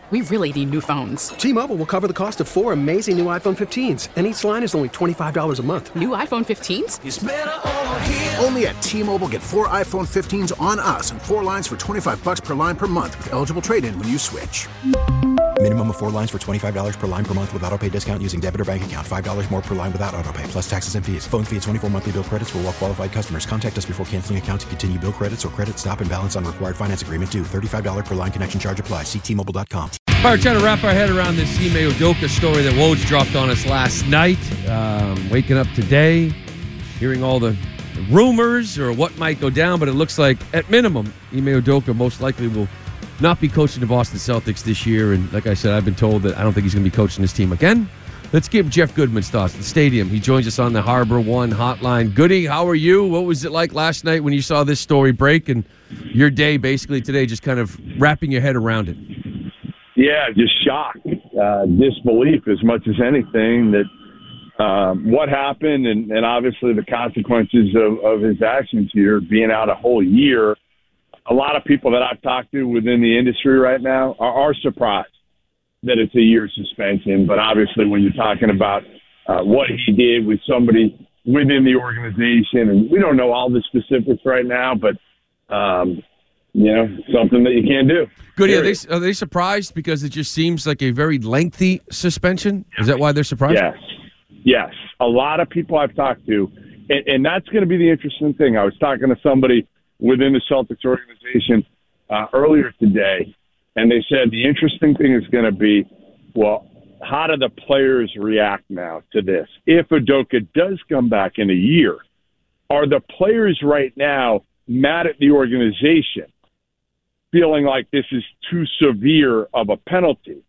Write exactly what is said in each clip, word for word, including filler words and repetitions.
we really need new phones. T-Mobile will cover the cost of four amazing new iPhone fifteens, and each line is only twenty-five dollars a month. New iPhone fifteens? It's better over here. Only at T-Mobile, get four iPhone fifteens on us and four lines for twenty-five dollars per line per month with eligible trade-in when you switch. Minimum of four lines for twenty-five dollars per line per month with autopay discount using debit or bank account. five dollars more per line without autopay, plus taxes and fees. Phone fee at twenty-four monthly bill credits for well-qualified customers. Contact us before canceling account to continue bill credits or credit stop and balance on required finance agreement due. thirty-five dollars per line connection charge applies. See T Mobile dot com. All right, we're trying to wrap our head around this Ime Udoka story that Woj dropped on us last night. Um, waking up today, hearing all the rumors or what might go down, but it looks like, at minimum, Ime Udoka most likely will not be coaching the Boston Celtics this year. And like I said, I've been told that I don't think he's going to be coaching this team again. Let's give Jeff Goodman's thoughts. The stadium. He joins us on the Harbor One hotline. Goody, how are you? What was it like last night when you saw this story break and your day basically today just kind of wrapping your head around it? Yeah, just shocked, uh, disbelief as much as anything that um, what happened and, and obviously the consequences of, of his actions here, being out a whole year. A lot of people that I've talked to within the industry right now are, are surprised that it's a year suspension. But obviously when you're talking about uh, what he did with somebody within the organization, and we don't know all the specifics right now, but um, you know, something that you can't do. Goody, are they, are they surprised because it just seems like a very lengthy suspension? Is that why they're surprised? Yes. Yes. A lot of people I've talked to, and, and that's going to be the interesting thing. I was talking to somebody within the Celtics organization uh, earlier today, and they said the interesting thing is going to be, well, how do the players react now to this? If Udoka does come back in a year, are the players right now mad at the organization, feeling like this is too severe of a penalty?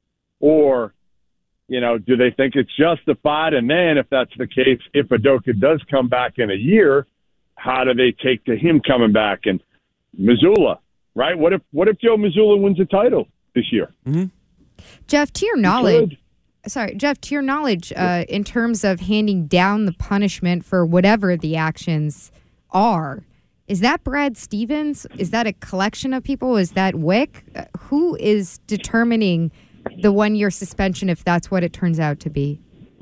Or, you know, do they think it's justified? And then if that's the case, if Udoka does come back in a year, how do they take to him coming back? And Mazzulla, right? What if what if Joe Mazzulla wins a title this year? Mm-hmm. Jeff, to your knowledge, sorry, Jeff, to your knowledge, uh, in terms of handing down the punishment for whatever the actions are, is that Brad Stevens? Is that a collection of people? Is that Wick? Uh, who is determining the one-year suspension if that's what it turns out to be?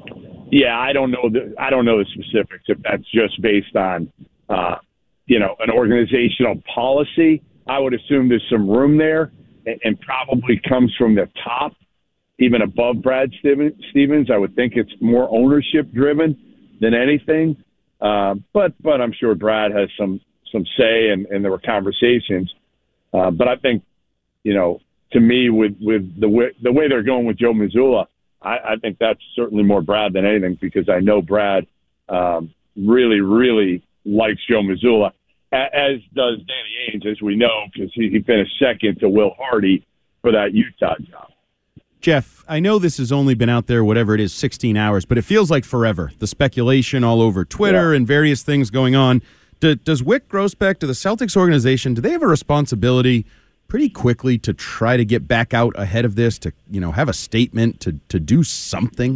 Yeah, I don't know the I don't know the specifics. If that's just based on, uh, you know, an organizational policy, I would assume there's some room there, and, and probably comes from the top, even above Brad Stevens. I would think it's more ownership driven than anything. Uh, but but I'm sure Brad has some. some say, and, and there were conversations. Uh, but I think, you know, to me, with, with the way, the way they're going with Joe Mazzulla, I, I think that's certainly more Brad than anything, because I know Brad um, really, really likes Joe Mazzulla, as does Danny Ainge, as we know, because he, he finished second to Will Hardy for that Utah job. Jeff, I know this has only been out there, whatever it is, sixteen hours, but it feels like forever. The speculation all over Twitter yeah. and various things going on. Does Wick Grousbeck, to the Celtics organization, do they have a responsibility pretty quickly to try to get back out ahead of this, to, you know, have a statement, to, to do something?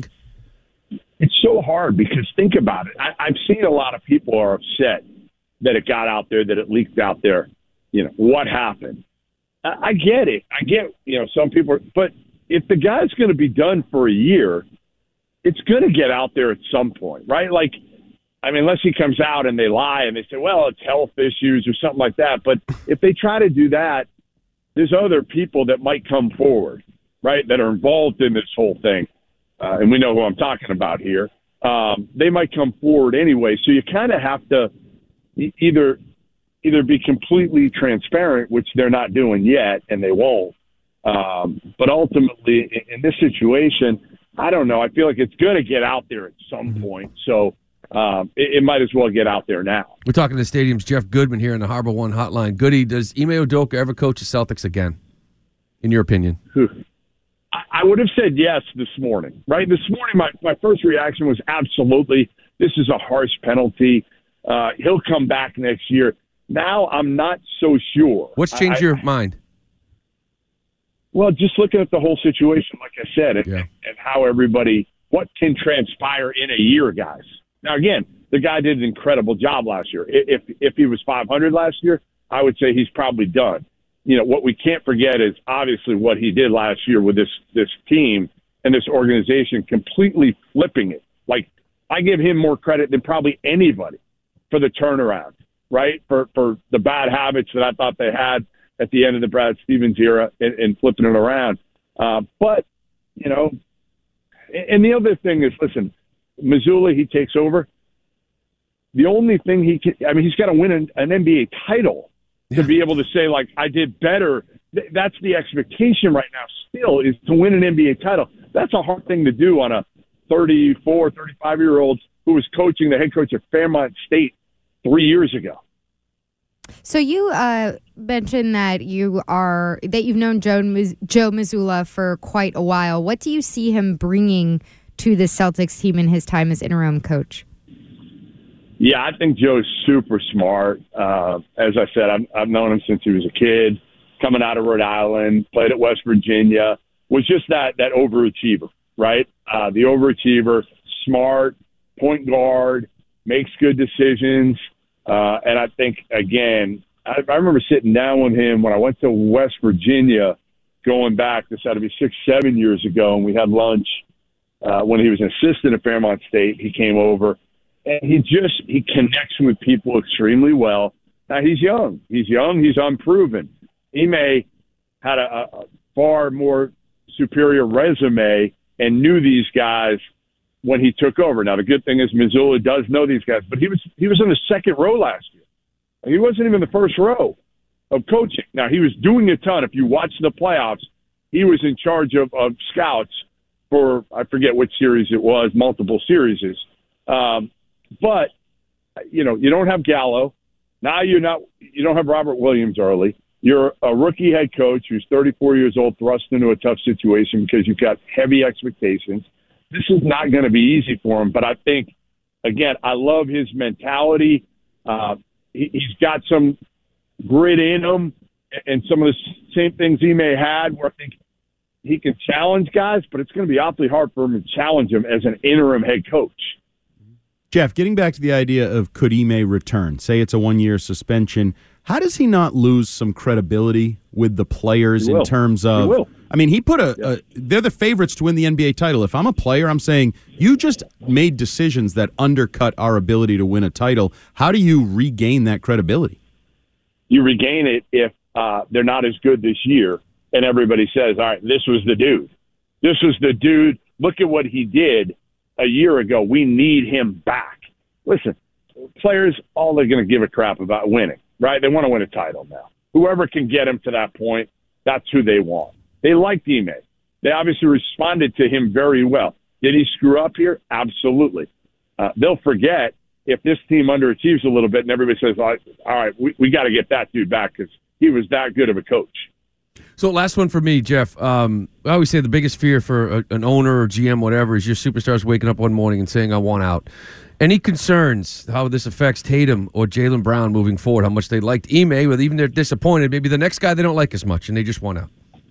It's so hard because think about it. I, I've seen a lot of people are upset that it got out there, that it leaked out there. You know, what happened? I, I get it. I get, you know, some people are, but if the guy's going to be done for a year, it's going to get out there at some point, right? Like, I mean, unless he comes out and they lie and they say, well, it's health issues or something like that. But if they try to do that, there's other people that might come forward, right, that are involved in this whole thing. Uh, and we know who I'm talking about here. Um, they might come forward anyway. So you kind of have to either either be completely transparent, which they're not doing yet, and they won't. Um, but ultimately, in, in this situation, I don't know. I feel like it's going to get out there at some point. So Um, it, it might as well get out there now. We're talking to the stadium's Jeff Goodman here in the Harbor One hotline. Goody, does Ime Udoka ever coach the Celtics again, in your opinion? I, I would have said yes this morning, right? This morning, my, my first reaction was absolutely, this is a harsh penalty. Uh, he'll come back next year. Now I'm not so sure. What's changed I, your mind? Well, just looking at the whole situation, like I said, and, yeah. and how everybody, what can transpire in a year, guys. Now, again, the guy did an incredible job last year. If if he was five hundred last year, I would say he's probably done. you know, what we can't forget is obviously what he did last year with this this team and this organization, completely flipping it. Like, I give him more credit than probably anybody for the turnaround, right? For for the bad habits that I thought they had at the end of the Brad Stevens era and, and flipping it around. Uh, but, you know, and the other thing is, listen, Mazzulla, he takes over. The only thing he can, I mean, he's got to win an, an N B A title to be able to say, like, I did better. Th- that's the expectation right now still, is to win an N B A title. That's a hard thing to do on a thirty-four, thirty-five-year-old who was coaching the head coach at Fairmont State three years ago. So you uh, mentioned that you are that you've known Joe, Joe Mazzulla for quite a while. What do you see him bringing to the Celtics team in his time as interim coach? Yeah, I think Joe's super smart. Uh, as I said, I've, I've known him since he was a kid, coming out of Rhode Island, played at West Virginia, was just that that overachiever, right? Uh, the overachiever, smart, point guard, makes good decisions. Uh, and I think, again, I, I remember sitting down with him when I went to West Virginia, going back, this had to be six, seven years ago, and we had lunch uh, when he was an assistant at Fairmont State. He came over. And he just, he connects with people extremely well. Now, he's young. He's young. He's unproven. Ime had a, a far more superior resume and knew these guys when he took over. Now, the good thing is Mazzulla does know these guys, but he was he was in the second row last year. He wasn't even the first row of coaching. Now, he was doing a ton. If you watch the playoffs, he was in charge of, of scouts for, I forget which series it was, multiple series. Um, But, you know, you don't have Gallo. Now you're not, you don't have Robert Williams early. You're a rookie head coach who's thirty-four years old, thrust into a tough situation because you've got heavy expectations. This is not going to be easy for him. But I think, again, I love his mentality. Uh, he, he's got some grit in him and some of the same things he may had where I think he can challenge guys, but it's going to be awfully hard for him to challenge him as an interim head coach. Jeff, getting back to the idea of could Ime return, say it's a one-year suspension, how does he not lose some credibility with the players in terms of, I mean, he put a, yeah. a, they're the favorites to win the N B A title. If I'm a player, I'm saying, you just made decisions that undercut our ability to win a title. How do you regain that credibility? You regain it if uh, they're not as good this year, and everybody says, all right, this was the dude. This was the dude. Look at what he did a year ago. We need him back. Listen, players, all they're going to give a crap about winning, right? They want to win a title now. Whoever can get him to that point, that's who they want. They liked Ime. They obviously responded to him very well. Did he screw up here? Absolutely. Uh, they'll forget if this team underachieves a little bit and everybody says, all right, all right we, we got to get that dude back because he was that good of a coach. So last one for me, Jeff. Um, I always say the biggest fear for a, an owner or G M, whatever, is your superstars waking up one morning and saying, I want out. Any concerns how this affects Tatum or Jaylen Brown moving forward, how much they liked Ime, whether even they're disappointed, maybe the next guy they don't like as much and they just want out?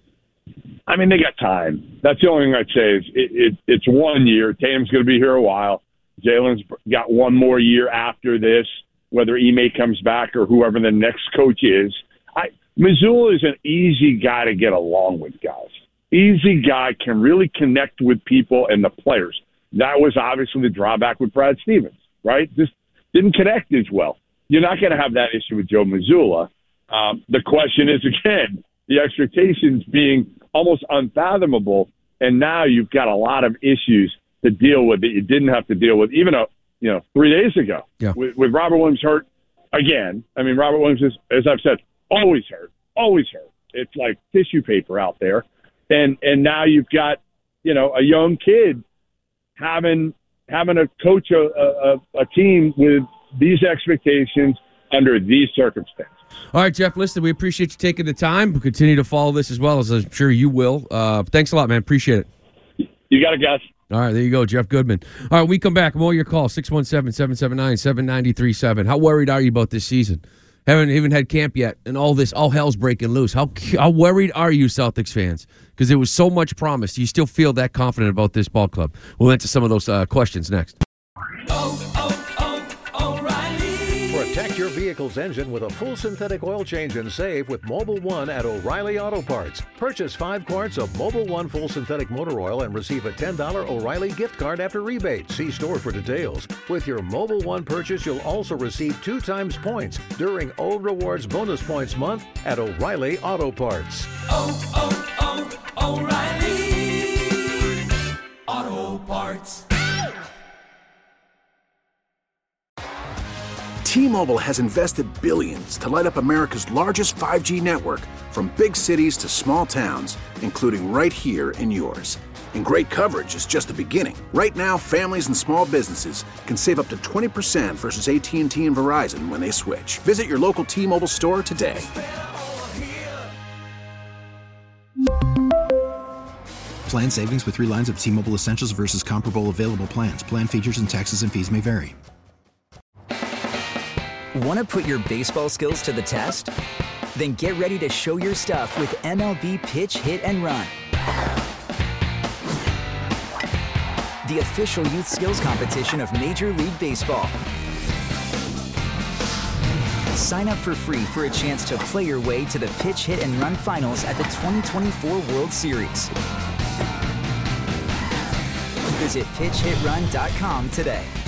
I mean, they got time. That's the only thing I'd say is it, it, it's one year. Tatum's going to be here a while. Jaylen's got one more year after this, whether Ime comes back or whoever the next coach is. I Mazzulla is an easy guy to get along with, guys. Easy guy, can really connect with people and the players. That was obviously the drawback with Brad Stevens, right? Just didn't connect as well. You're not going to have that issue with Joe Mazzulla. Um, the question is, again, the expectations being almost unfathomable, and now you've got a lot of issues to deal with that you didn't have to deal with even a, you know three days ago. Yeah. With, with Robert Williams hurt again. I mean, Robert Williams is, as I've said, always hurt, always hurt. It's like tissue paper out there, and and now you've got you know a young kid having having to coach a, a, a team with these expectations under these circumstances. All right, Jeff, listen, we appreciate you taking the time. We'll continue to follow this as well, as I'm sure you will. Uh, thanks a lot, man. Appreciate it. You got it, guys. All right, there you go, Jeff Goodman. All right, we come back. More your call, six one seven, seven seven nine, seven nine three seven. How worried are you about this season? Haven't even had camp yet, and all this, all hell's breaking loose. How how worried are you, Celtics fans? Because there was so much promise. Do you still feel that confident about this ball club? We'll answer some of those uh, questions next. Oh, oh, oh, O'Reilly. Protect your vehicle's engine with a full synthetic oil change and save with Mobil one at O'Reilly Auto Parts. Purchase five quarts of Mobil one full synthetic motor oil and receive a ten dollars O'Reilly gift card after rebate. See store for details. With your Mobil one purchase, you'll also receive two times points during O Rewards Bonus Points Month at O'Reilly Auto Parts. Oh, oh, oh, O'Reilly Auto Parts. T-Mobile has invested billions to light up America's largest five G network, from big cities to small towns, including right here in yours. And great coverage is just the beginning. Right now, families and small businesses can save up to twenty percent versus A T and T and Verizon when they switch. Visit your local T-Mobile store today. Plan savings with three lines of T-Mobile Essentials versus comparable available plans. Plan features and taxes and fees may vary. Want to put your baseball skills to the test? Then get ready to show your stuff with M L B Pitch Hit and Run, the official youth skills competition of Major League Baseball. Sign up for free for a chance to play your way to the Pitch Hit and Run Finals at the twenty twenty-four World Series. Visit pitch hit run dot com today.